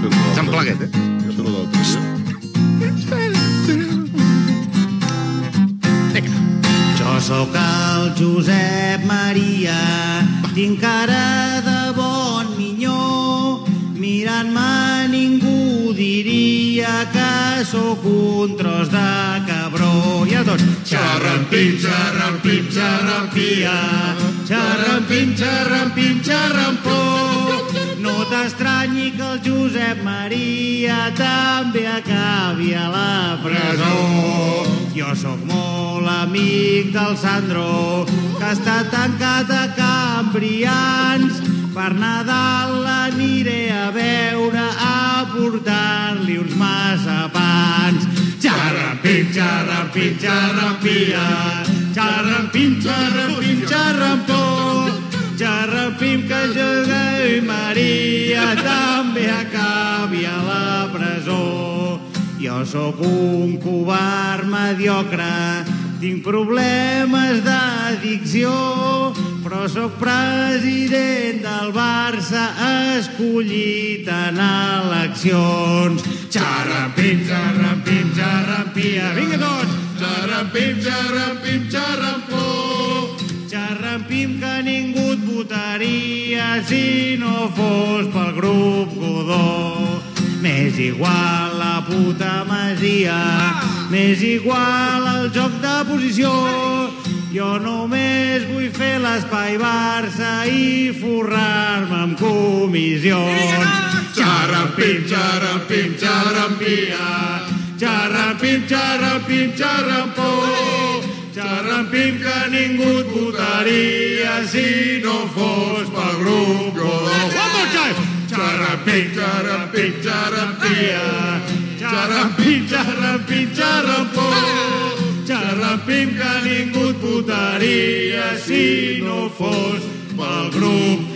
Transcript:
Sant Plaguet, eh? Això no l'altre dia. Jo sóc el Josep Maria, tinc cara de bon minyó, mirant-me ningú diria que sóc un tros de cabró. I a tots, xarrampim, xarrampim, xarrampia, xarrampim, xarrampim, xarrampó. No t'estranyi que el Josep Maria també acabi a la presó. Jo sóc molt amic del Sandro, que està tancat a Cambrians. Per Nadal l'aniré a veure a portar-li uns massapans. Xarrampim, xarrampim, xarrampia, xarrampim, xarrampim, xarrampó. Xarrampim que Josep Maria també acabi a la presó. Jo sóc un covard mediocre, tinc problemes d'addicció, però sóc president del Barça escollit en eleccions. Xarrampim, xarrampim, xarrampia, vinga tots! Xarrampim, xarrampim, xarrampó. Xarrampim que ningú et votaria si no fos pel grup Godó. M'és igual la puta masia, m'és igual el joc de posició. Jo només vull fer l'espai Barça i forrar-me amb comissions. Xarrampim, xarrampim, xarrampia, xarrampim, xarrampim, xarrampó. Xarrampim que ningú et votaria si no fos pel grup Godó. One more time! Xarrampim, xarrampim, xarrampia, xarrampim, xarrampim, xarrampó. Xarrampim que ningú et votaria si no fos pel grup